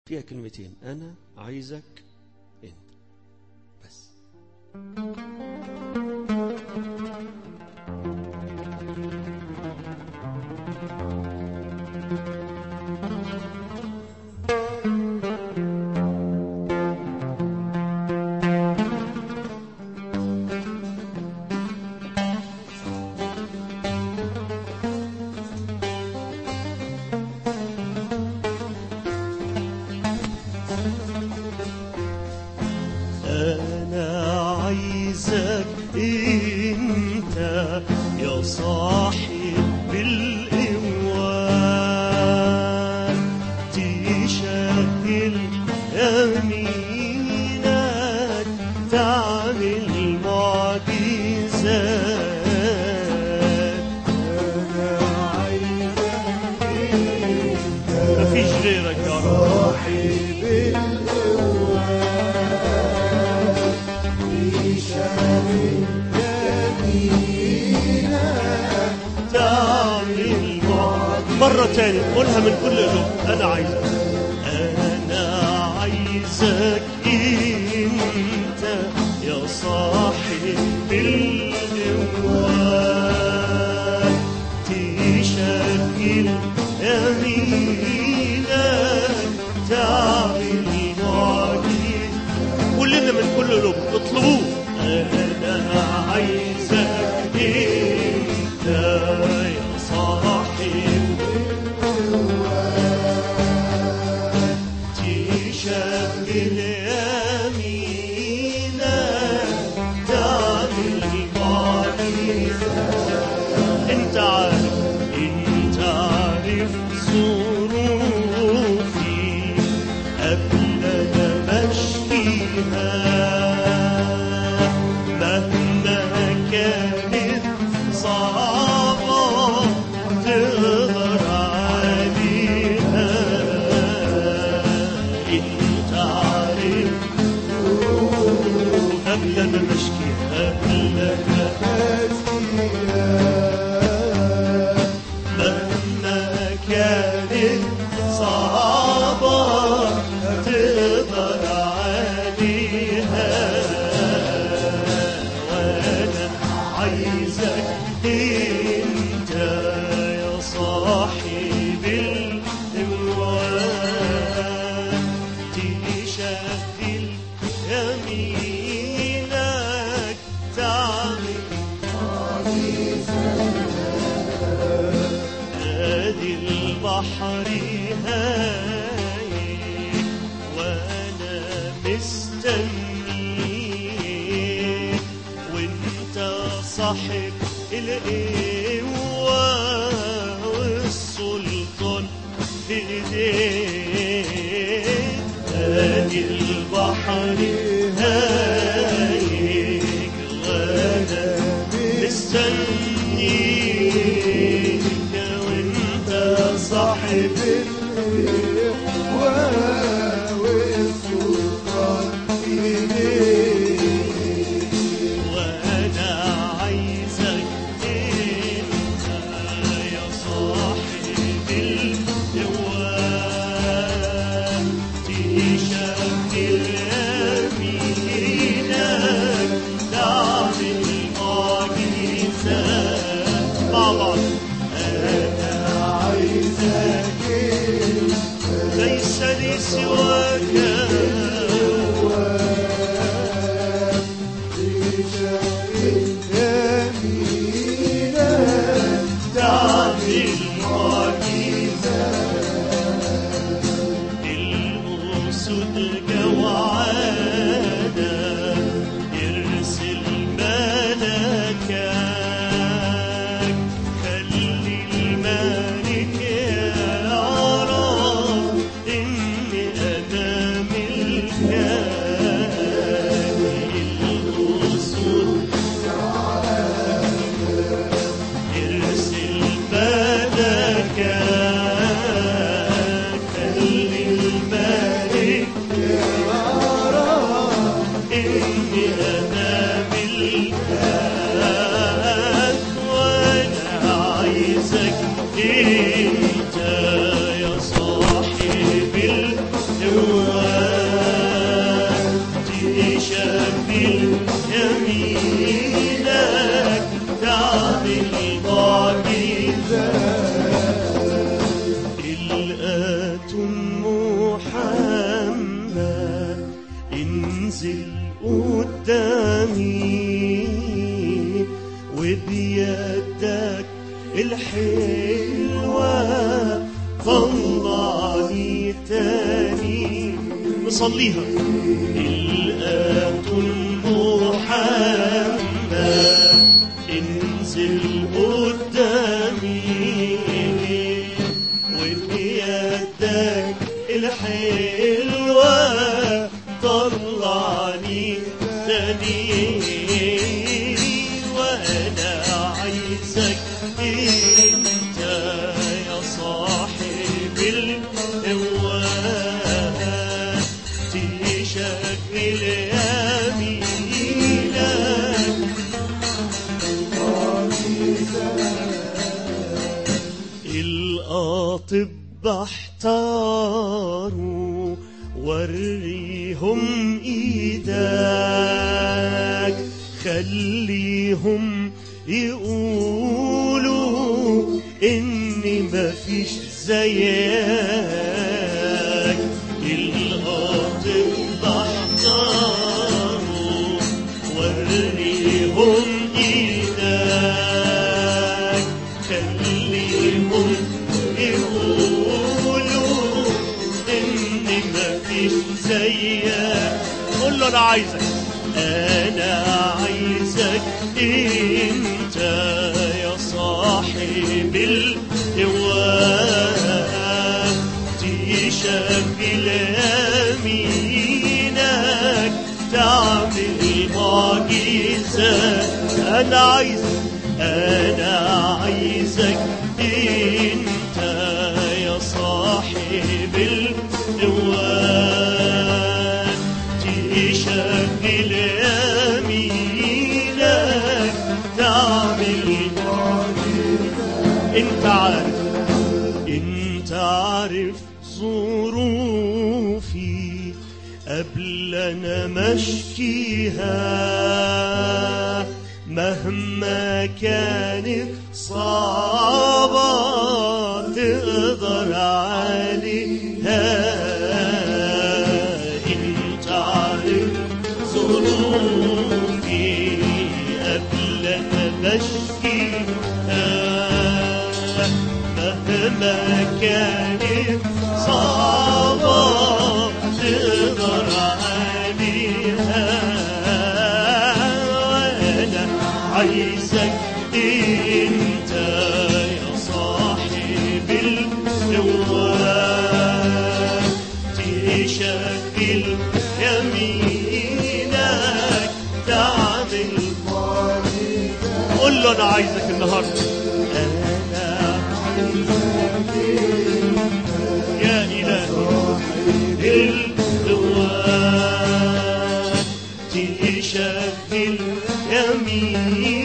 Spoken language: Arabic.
فيها كلمتين: أنا عايزك أنت بس. مرة تاني قولها من كل قلوب: أنا عايزك. أنا عايزك أنت يا صاحب الجوال، تشكل يمينك تعمل معجزة. كلنا من كل قلوب اطلبوه: أنا عايزك أنت يا صاحب تشكل يمينك تعمل معجزة. انت عارف ظروفي قبل ما اشكيها، مهما كانت صعبة تقدر عليها. انت عارف قبل ما اشكيها، مهما كانت صعبة تقدر عليها. وانا عايزك انت يا صاحب الاموال، تشكل يمينك تعمل ادي البحر هايج وانا مستنيك، وانت صاحب القوة والسلطان في ايديك. ادي البحر هايج وانا مستنيك، وانت صاحب القوة والسلطان في ايديك. وانا عايزك انت يا صاحب القوة، تشكل يمينك تعمل معجزات. مع بعض: أنا عايزك ليس لي سواك، يمينك تعمل معجزات. الأسود جوعانة يرسل ملكك، خلي الملك يعرف إني أنا ملكك. محمد انزل قدامي وبيدك الحلوة طلعني تاني. نصليها. الآن محمد انزل قدامي وبيدك الحلوة طلعني تاني. وانا عايزك انت يا صاحب القوة تشكل يمينك. الأطباء احتاروا وريهم ايدك خليهم يقولوا إني مفيش زيك. الأطباء احتاروا وريهم إيدك خليهم يقولوا إني مفيش زيك. قول له أنا عايزك، أنا عايزك انت يا صاحب القوة تشكل يمينك تعمل معجزات. انا عايزك انت يا صاحب القوة تشكل يمينك تعمل معجزات. انت عارف ظروفي قبل انا مشكيها مهما كانت صعبة تقدر عليها. انت عارف ظروفي قبل انا مشكيها مهما كانت صعبة تقدر عليها. وانا عايزك انت يا صاحب القوة تشكل يمينك تعمل معجزات. قول له انا عايزك النهارده. يا إلهي القوة تشكل يمينك